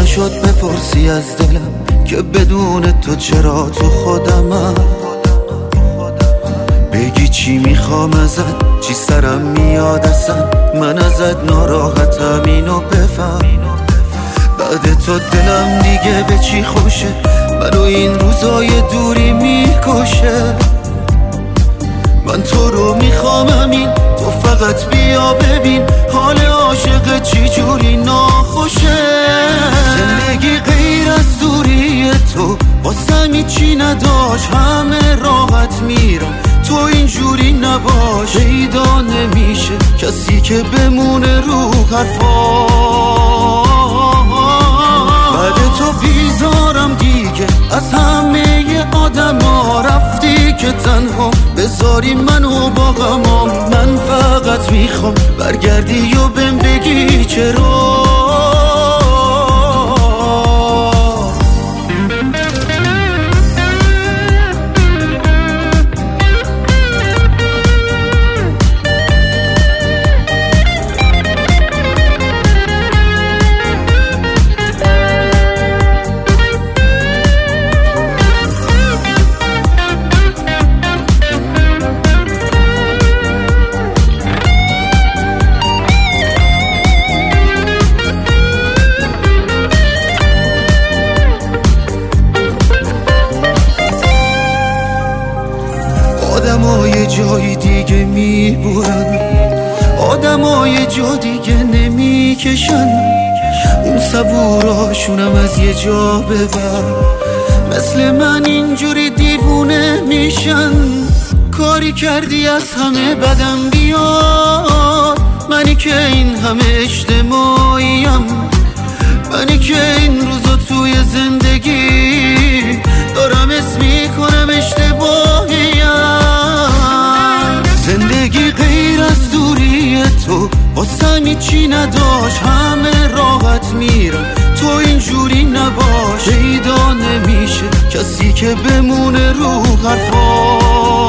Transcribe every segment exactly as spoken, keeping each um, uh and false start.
نشد بپرسی از دلم که بدون تو چرا تو خودمم. بگی چی میخوام ازت، چی سرم میاد اصلا، من ازت ناراحتم اینو بفهم. بعد تو دلم دیگه به چی خوشه، منو این روزای دوری میکشه. من تو رو میخوام همین، تو فقط بیا ببین حال عاشق چی جوری ناخوشه. زندگی غیر از دوری تو واسم هیچی نداشت، همه راحت میرم تو اینجوری نباش. پیدا نمیشه کسی که بمونه رو حرفا. بعد تو بیزارم دیگه از همه آدم ها، رفتی که تنها بذاری منو با غمام. من فقط میخوام برگردی و بهم بگی چرا. آدمای جای دیگه میبورن، آدمای جا دیگه نمیکشن. اون صبوراشونم از یه جا ببر، مثل من اینجوری دیوونه میشن. کاری کردی از همه بدم بیاد، منی که این همه اجتماعیم، منی که این روزا توی زندگی دارم اسم میکنم اشتباهیم. زندگی غیر از دوری تو واسم هیچی نداشت، همه راحت میرم تو اینجوری نباش. پیدا نمیشه کسی که بمونه رو حرفا.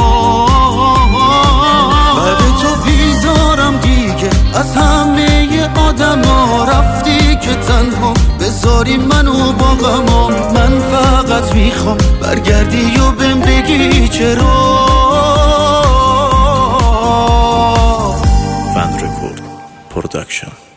بعد تو بیزارم دیگه از همه آدم ها، رفتی که تنها بذاری منو با غمام. من فقط میخوام برگردی و بهم بگی چرا. Van Record Production.